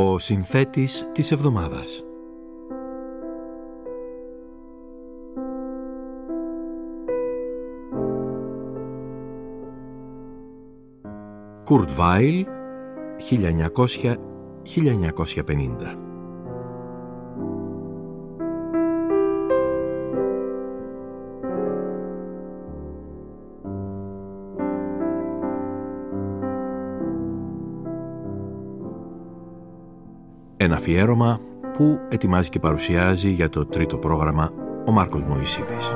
Ο συνθέτης της εβδομάδας. Kurt Weill, 1900-1950. Ένα αφιέρωμα που ετοιμάζει και παρουσιάζει για το τρίτο πρόγραμμα ο Μάρκος Μωυσίδης.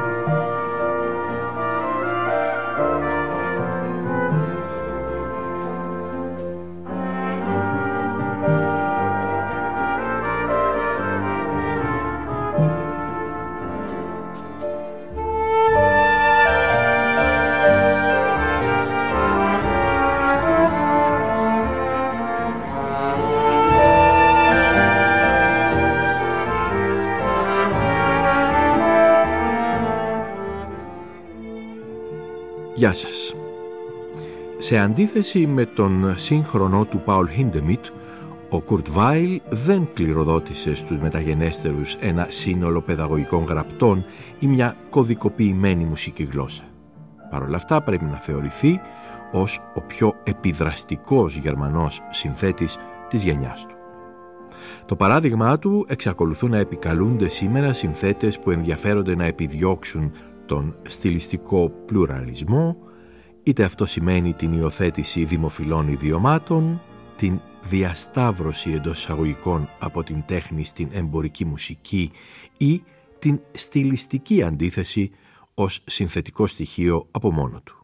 Γεια σας. Σε αντίθεση με τον σύγχρονό του Paul Hindemith, ο Kurt Weill δεν κληροδότησε στους μεταγενέστερους ένα σύνολο παιδαγωγικών γραπτών ή μια κωδικοποιημένη μουσική γλώσσα. Παρ' όλα αυτά πρέπει να θεωρηθεί ως ο πιο επιδραστικός Γερμανός συνθέτης της γενιάς του. Το παράδειγμά του εξακολουθούν να επικαλούνται σήμερα συνθέτες που ενδιαφέρονται να επιδιώξουν τον στιλιστικό πλουραλισμό, είτε αυτό σημαίνει την υιοθέτηση δημοφιλών ιδιωμάτων, την διασταύρωση εντός εισαγωγικών από την τέχνη στην εμπορική μουσική ή την στιλιστική αντίθεση ως συνθετικό στοιχείο από μόνο του.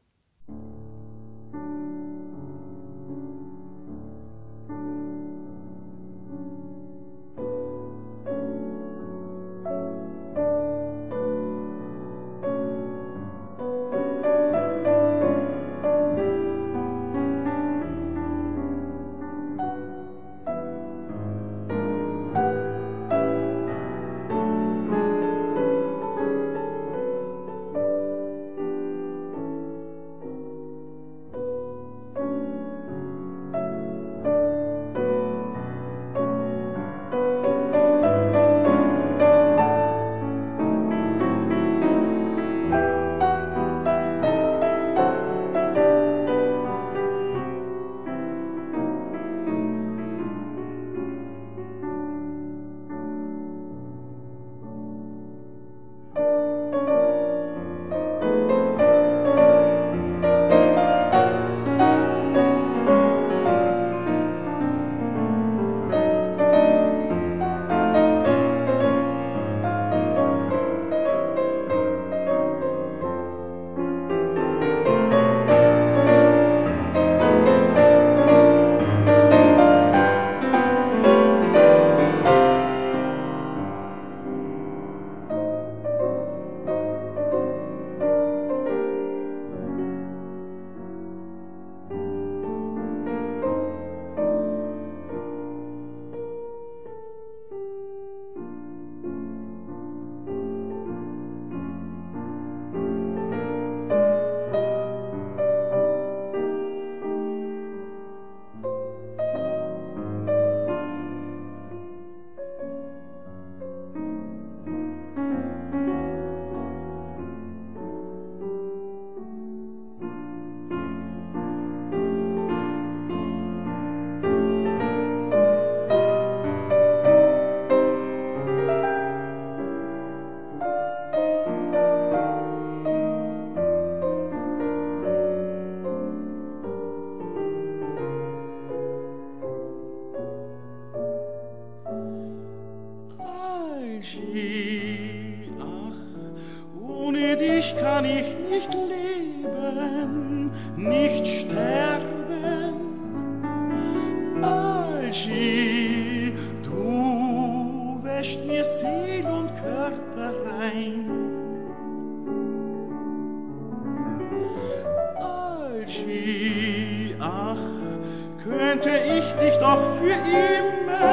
Könnte ich dich doch für immer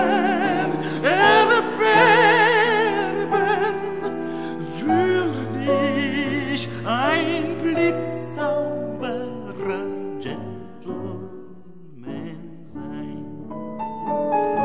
erwerben, würde ich ein blitzsauberer Gentleman sein.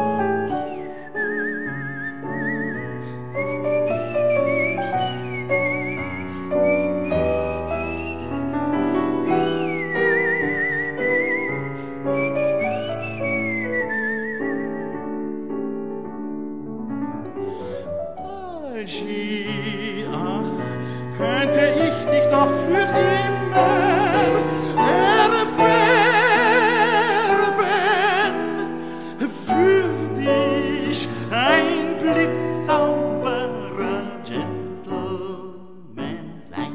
Regie, ach, könnte ich dich doch für immer erwerben, für dich ein blitzsauberer Gentleman sein.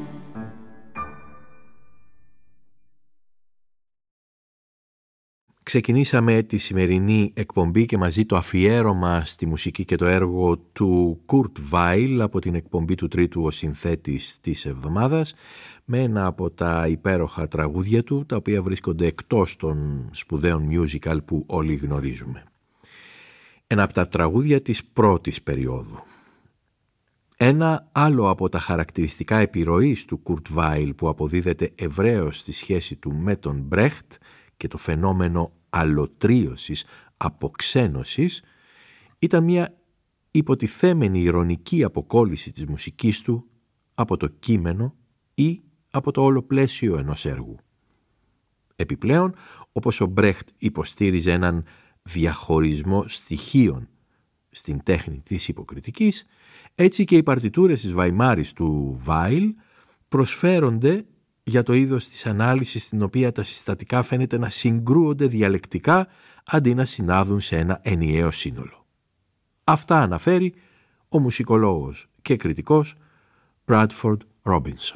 Ξεκινήσαμε τη σημερινή εκπομπή και μαζί το αφιέρωμα στη μουσική και το έργο του Kurt Weill από την εκπομπή του τρίτου «Ο συνθέτης της εβδομάδας» με ένα από τα υπέροχα τραγούδια του, τα οποία βρίσκονται εκτός των σπουδαίων musical που όλοι γνωρίζουμε. Ένα από τα τραγούδια της πρώτης περίοδου. Ένα άλλο από τα χαρακτηριστικά επιρροής του Kurt Weill που αποδίδεται ευρέως στη σχέση του με τον Brecht και το φαινόμενο αλωτρίωσης, αποξένωσης, ήταν μια υποτιθέμενη ηρωνική αποκόλληση της μουσικής του από το κείμενο ή από το όλο πλαίσιο ενός έργου. Επιπλέον, όπως ο Μπρέχτ υποστήριζε έναν διαχωρισμό στοιχείων στην τέχνη της υποκριτικής, έτσι και οι παρτιτούρες της Βαϊμάρης του Βάιλ προσφέρονται για το είδος της ανάλυσης στην οποία τα συστατικά φαίνεται να συγκρούονται διαλεκτικά αντί να συνάδουν σε ένα ενιαίο σύνολο. Αυτά αναφέρει ο μουσικολόγος και κριτικός Bradford Robinson.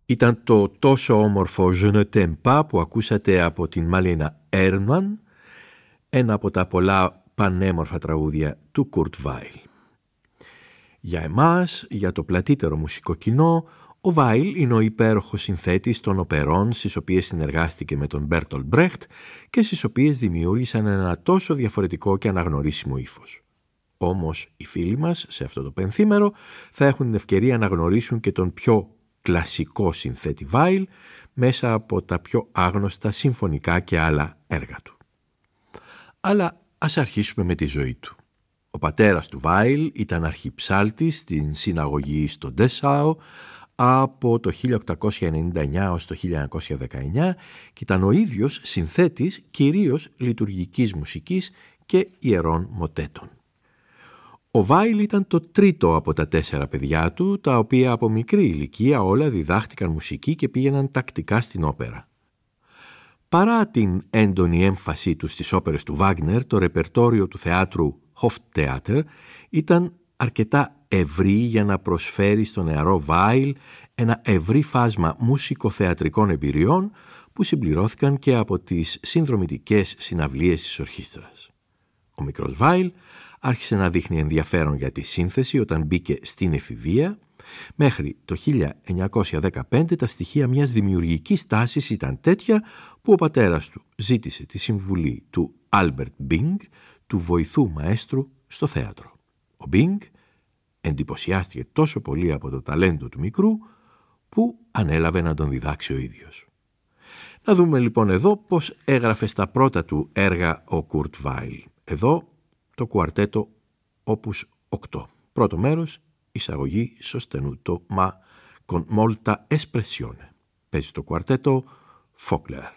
Ήταν το τόσο όμορφο «Je ne t'aime pas» που ακούσατε από την Μάλινα Έρμαν, ένα από τα πολλά πανέμορφα τραγούδια του Kurt Weill. Για εμάς, για το πλατύτερο μουσικό κοινό, ο Weill είναι ο υπέροχος συνθέτης των οπερών στις οποίες συνεργάστηκε με τον Μπέρτολτ Μπρέχτ και στις οποίες δημιούργησαν ένα τόσο διαφορετικό και αναγνωρίσιμο ύφος. Όμως οι φίλοι μας σε αυτό το πενθήμερο θα έχουν την ευκαιρία να γνωρίσουν και τον πιο κλασικό συνθέτη Weill μέσα από τα πιο άγνωστα συμφωνικά και άλλα έργα του. Αλλά ας αρχίσουμε με τη ζωή του. Ο πατέρας του Weill ήταν αρχιψάλτης στην συναγωγή στο Ντεσάο από το 1899 ως το 1919 και ήταν ο ίδιος συνθέτης κυρίως λειτουργικής μουσικής και ιερών μοτέτων. Ο Weill ήταν το τρίτο από τα 4 παιδιά του, τα οποία από μικρή ηλικία όλα διδάχτηκαν μουσική και πήγαιναν τακτικά στην όπερα. Παρά την έντονη έμφασή του στις όπερες του Βάγνερ, το ρεπερτόριο του θεάτρου Hoftheater ήταν αρκετά ευρύ για να προσφέρει στον νεαρό Weill ένα ευρύ φάσμα μουσικοθεατρικών εμπειριών που συμπληρώθηκαν και από τις συνδρομητικές συναυλίες της ορχήστρας. Ο μικρός Weill άρχισε να δείχνει ενδιαφέρον για τη σύνθεση όταν μπήκε στην εφηβεία. Μέχρι το 1915 τα στοιχεία μιας δημιουργικής τάσης ήταν τέτοια που ο πατέρας του ζήτησε τη συμβουλή του Albert Bing, του βοηθού μαέστρου στο θέατρο. Ο Bing εντυπωσιάστηκε τόσο πολύ από το ταλέντο του μικρού που ανέλαβε να τον διδάξει ο ίδιος. Να δούμε λοιπόν εδώ πώς έγραφε στα πρώτα του έργα ο Kurt Weill. Εδώ το κουαρτέτο Opus 8. Πρώτο μέρος, εισαγωγή sostenuto ma con molta espressione. Παίζει το κουαρτέτο Faulkner.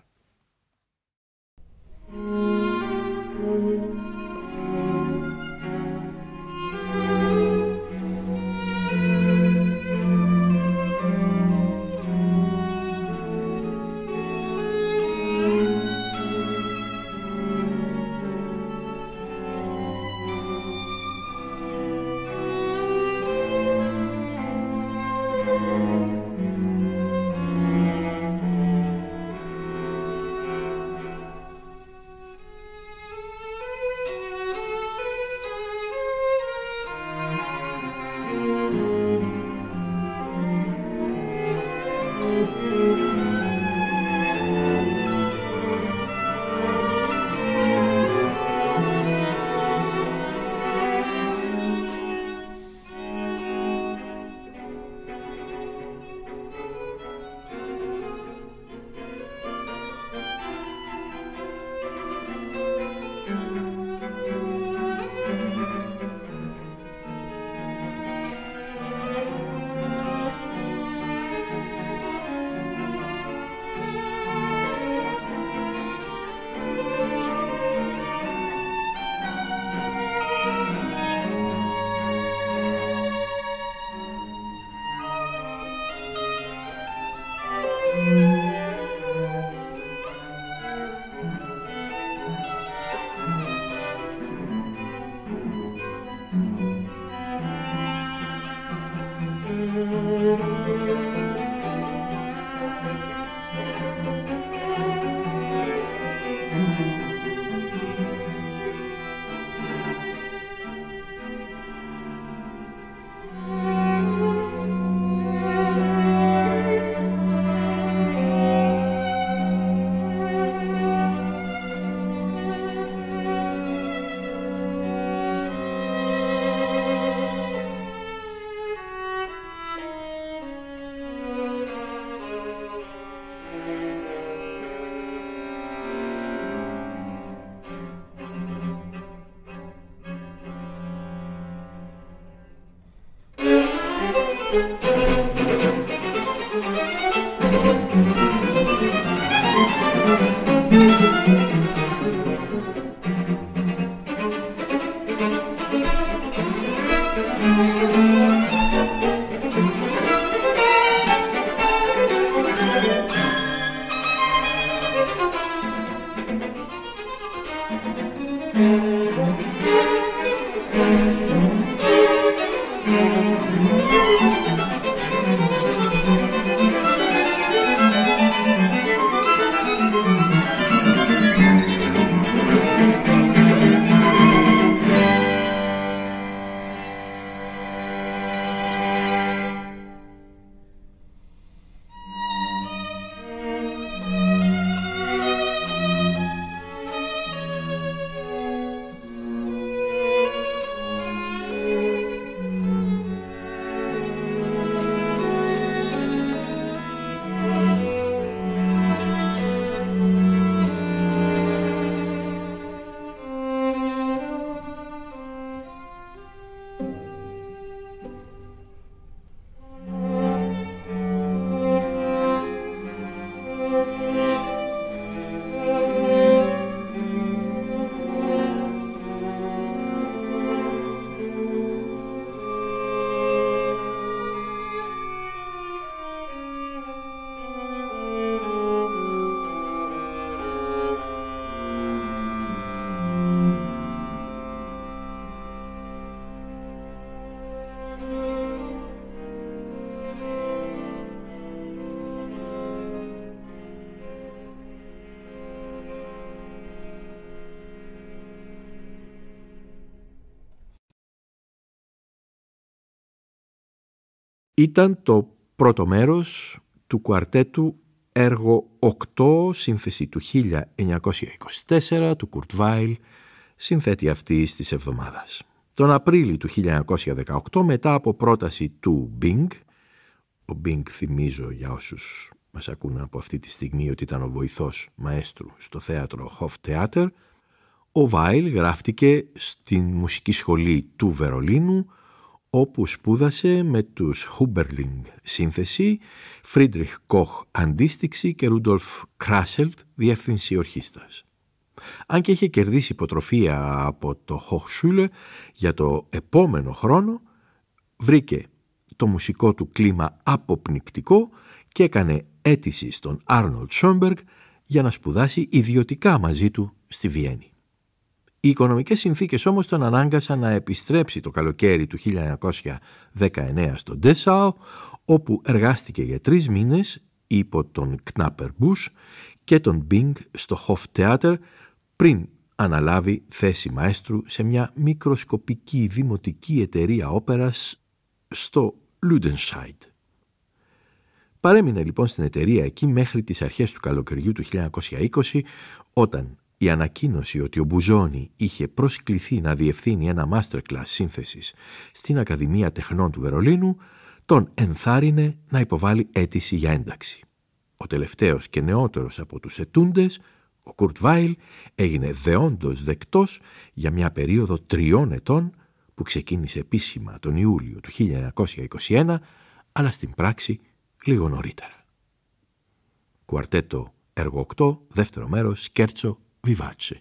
Ήταν το πρώτο μέρος του κουαρτέτου έργο 8, σύνθεση του 1924 του Kurt Weill, συνθέτη αυτής της εβδομάδας. Τον Απρίλιο του 1918, μετά από πρόταση του Bing, ο Bing, θυμίζω για όσους μας ακούν από αυτή τη στιγμή, ότι ήταν ο βοηθός μαέστρου στο θέατρο Hoftheater, ο Weill γράφτηκε στην μουσική σχολή του Βερολίνου, όπου σπούδασε με τους Huberling σύνθεση, Friedrich Koch αντίστοιξη και Rudolf Krasselt διεύθυνση ορχήστρας. Αν και είχε κερδίσει υποτροφία από το Hochschule, για το επόμενο χρόνο βρήκε το μουσικό του κλίμα αποπνικτικό και έκανε αίτηση στον Arnold Schoenberg για να σπουδάσει ιδιωτικά μαζί του στη Βιέννη. Οι οικονομικές συνθήκες όμως τον ανάγκασαν να επιστρέψει το καλοκαίρι του 1919 στο Dessau, όπου εργάστηκε για 3 μήνες υπό τον Knapperbusch και τον Bing στο Hoftheater, πριν αναλάβει θέση μαέστρου σε μια μικροσκοπική δημοτική εταιρεία όπερας στο Lüdenscheid. Παρέμεινε λοιπόν στην εταιρεία εκεί μέχρι τις αρχές του καλοκαιριού του 1920, όταν η ανακοίνωση ότι ο Μπουζόνι είχε προσκληθεί να διευθύνει ένα masterclass σύνθεσης στην Ακαδημία Τεχνών του Βερολίνου τον ενθάρρυνε να υποβάλει αίτηση για ένταξη. Ο τελευταίος και νεότερος από τους ετούντες, ο Kurt Weill, έγινε δεόντως δεκτός για μια περίοδο 3 ετών που ξεκίνησε επίσημα τον Ιούλιο του 1921, αλλά στην πράξη λίγο νωρίτερα. Κουαρτέτο έργο 8, δεύτερο μέρος, σκέρτσο vivace.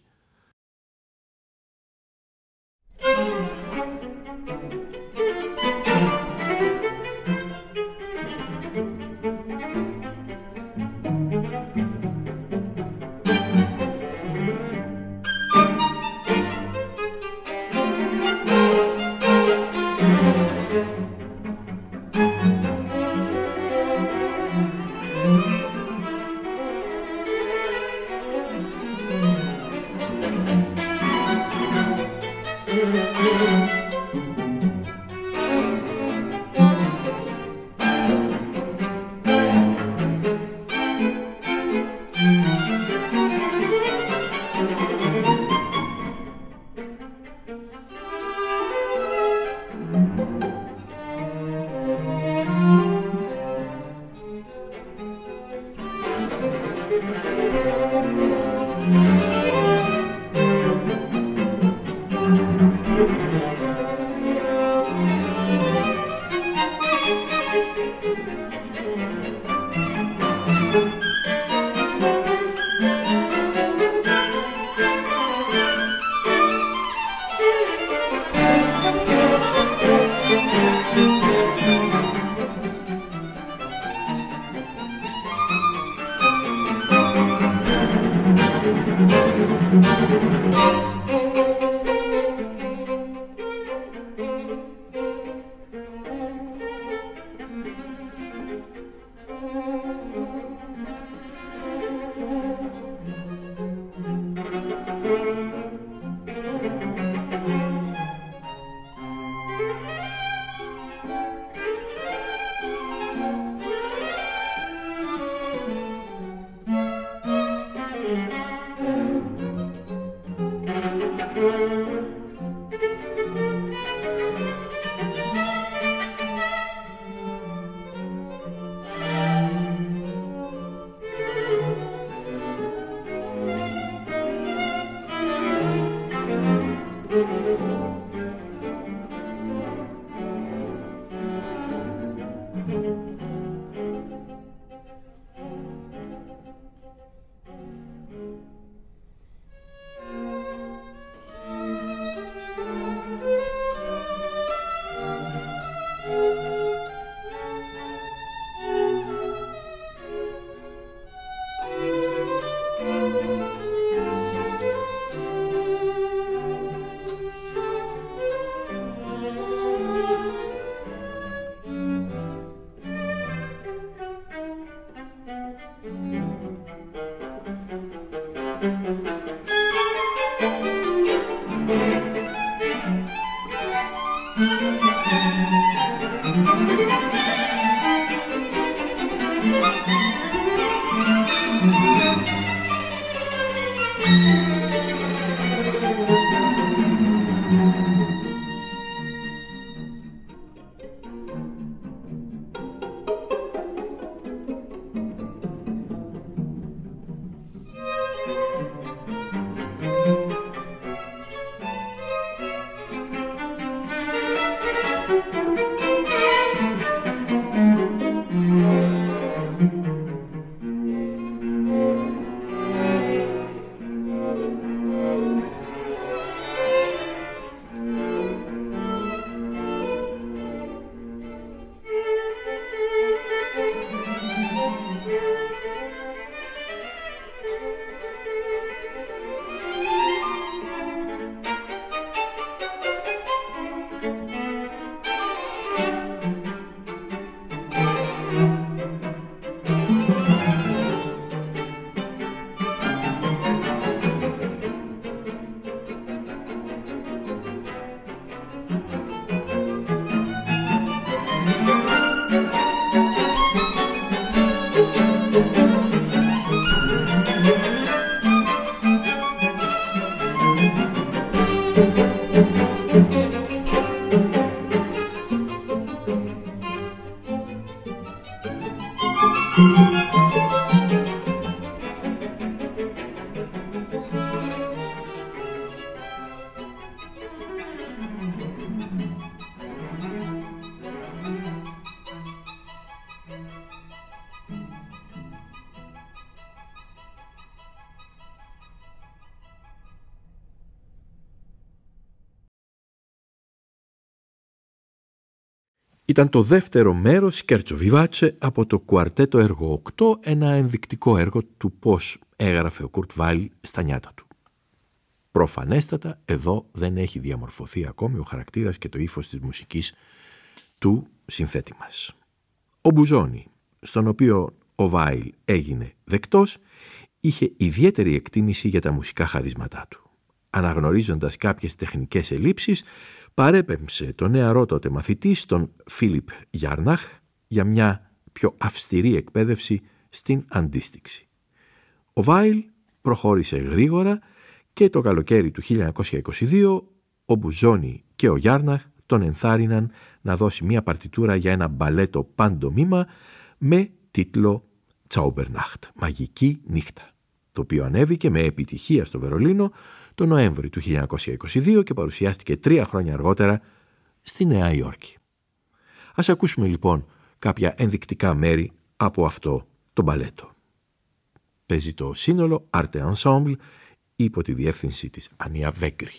Ήταν το δεύτερο μέρος Scherzo Vivace από το κουαρτέτο έργο 8, ένα ενδεικτικό έργο του πώς έγραφε ο Κουρτ Βάιλ στα νιάτα του. Προφανέστατα εδώ δεν έχει διαμορφωθεί ακόμη ο χαρακτήρας και το ύφος της μουσικής του συνθέτη μας. Ο Μπουζόνι, στον οποίο ο Βάιλ έγινε δεκτός, είχε ιδιαίτερη εκτίμηση για τα μουσικά χαρίσματά του. Αναγνωρίζοντας κάποιες τεχνικές ελλείψεις, παρέπεμψε τον νεαρό τότε μαθητή στον Φίλιπ Γιάρναχ για μια πιο αυστηρή εκπαίδευση στην αντίστιξη. Ο Βάιλ προχώρησε γρήγορα και το καλοκαίρι του 1922 ο Μπουζόνι και ο Γιάρναχ τον ενθάρρυναν να δώσει μια παρτιτούρα για ένα μπαλέτο παντομήμα με τίτλο «Τσάουμπερνάχτ», μαγική νύχτα, το οποίο ανέβηκε με επιτυχία στο Βερολίνο το Νοέμβρη του 1922 και παρουσιάστηκε 3 χρόνια αργότερα στη Νέα Υόρκη. Ας ακούσουμε λοιπόν κάποια ενδεικτικά μέρη από αυτό το μπαλέτο. Παίζει το σύνολο Arte Ensemble υπό τη διεύθυνση της Ανία Βέγκρη.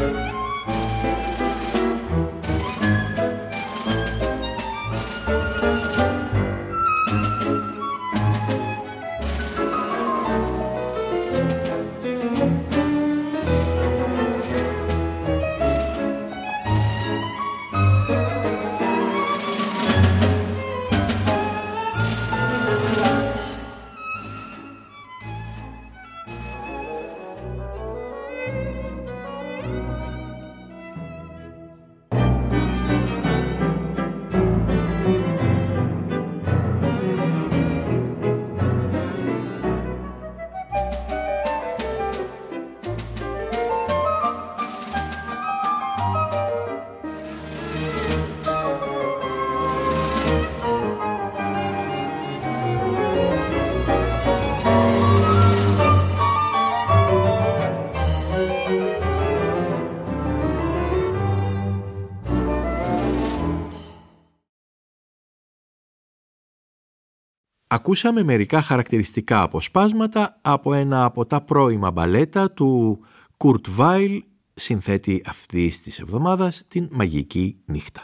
Ακούσαμε μερικά χαρακτηριστικά αποσπάσματα από ένα από τα πρώιμα μπαλέτα του Kurt Weill, συνθέτη αυτής της εβδομάδας, την Μαγική Νύχτα.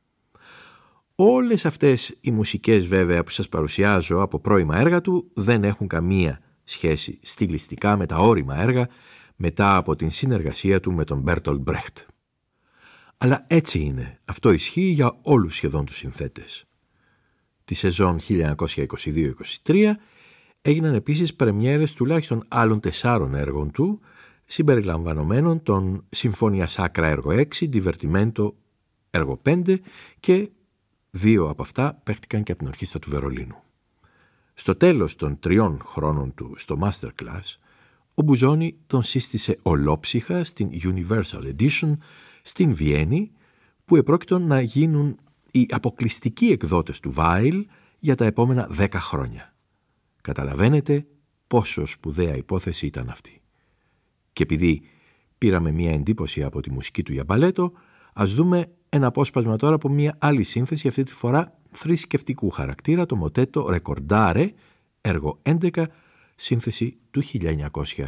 Όλες αυτές οι μουσικές βέβαια που σας παρουσιάζω από πρώιμα έργα του δεν έχουν καμία σχέση στιλιστικά με τα όρημα έργα μετά από την συνεργασία του με τον Bertolt Brecht. Αλλά έτσι είναι, αυτό ισχύει για όλους σχεδόν τους συνθέτες. Τη σεζόν 1922-23 έγιναν επίσης πρεμιέρες τουλάχιστον άλλων 4 έργων του, συμπεριλαμβανομένων των Συμφωνία Σάκρα έργο 6, Divertimento έργο 5 και 2 από αυτά παίχτηκαν και από την Ορχήστρα του Βερολίνου. Στο τέλος των 3 χρόνων του στο Masterclass, ο Μπουζόνι τον σύστησε ολόψυχα στην Universal Edition στην Βιέννη, που επρόκειτο να γίνουν οι αποκλειστικοί εκδότες του Weill για τα επόμενα 10 χρόνια. Καταλαβαίνετε πόσο σπουδαία υπόθεση ήταν αυτή. Και επειδή πήραμε μία εντύπωση από τη μουσική του για μπαλέτο, ας δούμε ένα απόσπασμα τώρα από μία άλλη σύνθεση, αυτή τη φορά θρησκευτικού χαρακτήρα, το μοτέτο Recordare, έργο 11, σύνθεση του 1923.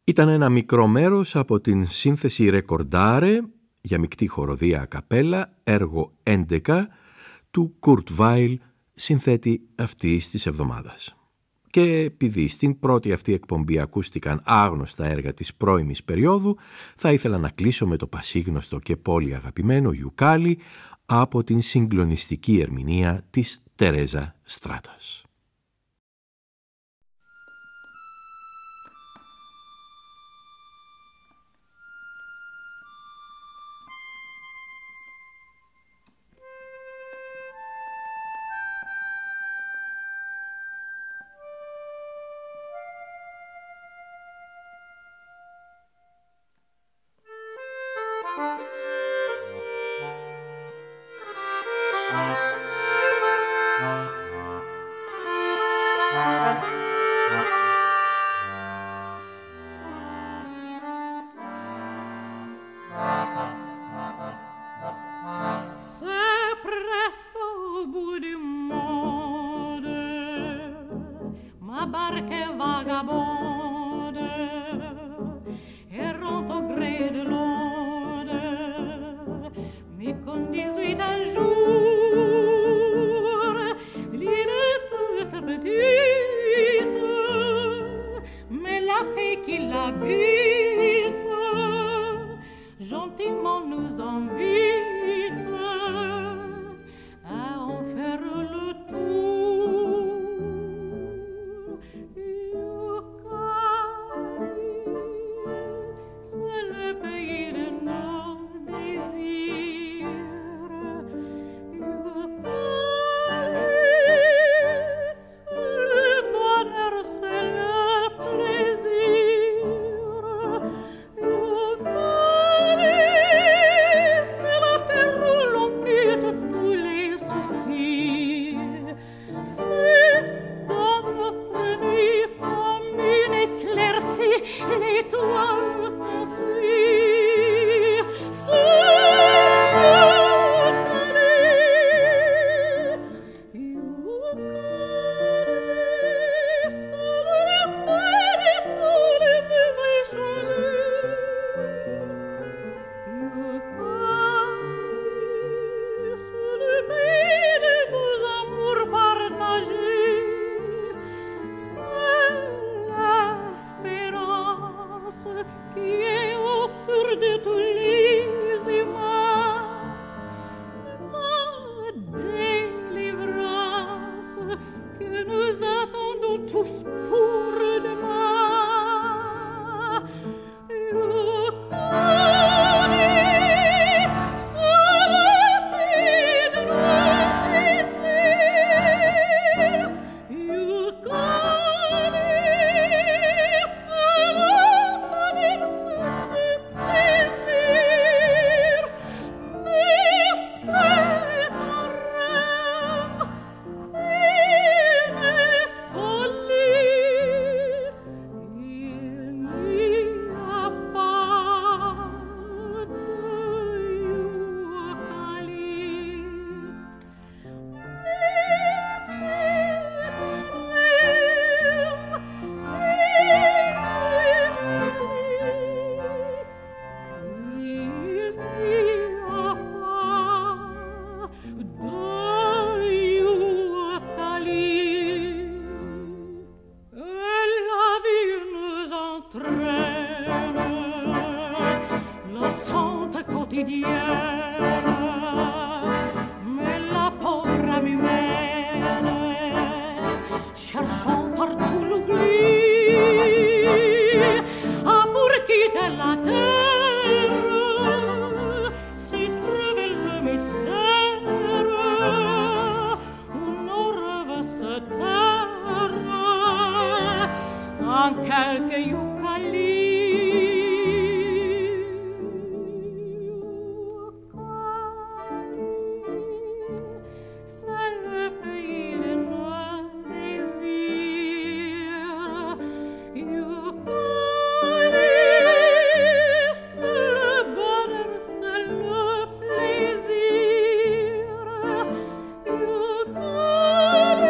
Ήταν ένα μικρό μέρος από την σύνθεση «Ρεκορντάρε» για μεικτή χοροδία ακαπέλα, έργο 11 του Κουρτ Βάιλ, συνθέτη αυτής της εβδομάδας. Και επειδή στην πρώτη αυτή εκπομπή ακούστηκαν άγνωστα έργα της πρώιμης περίοδου, θα ήθελα να κλείσω με το πασίγνωστο και πολύ αγαπημένο Ιουκάλι από την συγκλονιστική ερμηνεία της Τερέζα Στράτας.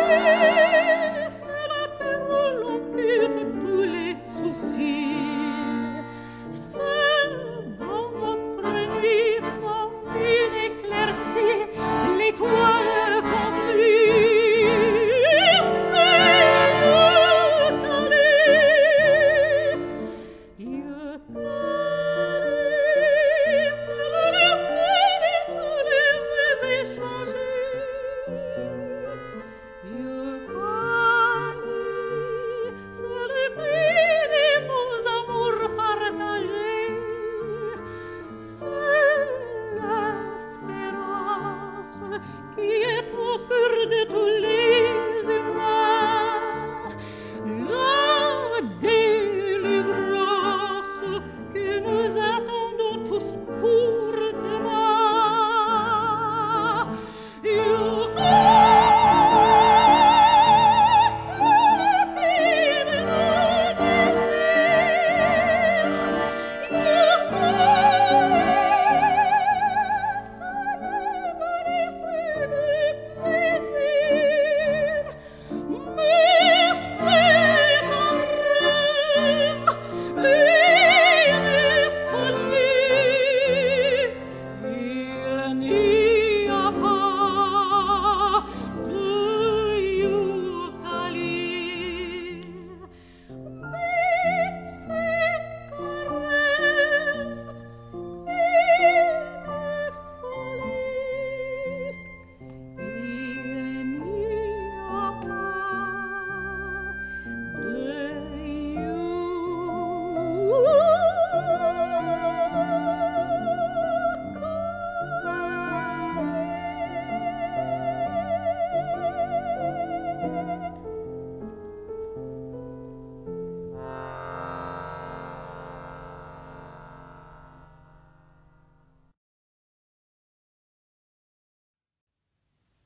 Tous les soucis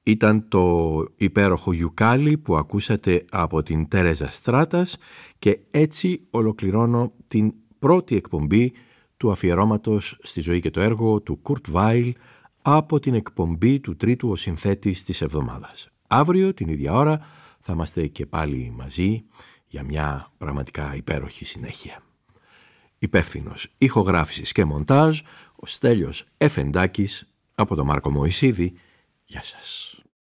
Ήταν το υπέροχο γιουκάλι που ακούσατε από την Τερέζα Στράτας και έτσι ολοκληρώνω την πρώτη εκπομπή του αφιερώματος στη ζωή και το έργο του Κουρτ Βάιλ από την εκπομπή του τρίτου ο συνθέτης της εβδομάδας. Αύριο την ίδια ώρα θα είμαστε και πάλι μαζί για μια πραγματικά υπέροχη συνέχεια. Υπεύθυνος ηχογράφησης και μοντάζ ο Στέλιος Εφεντάκης από τον Μάρκο Μωυσίδη. Γεια σας.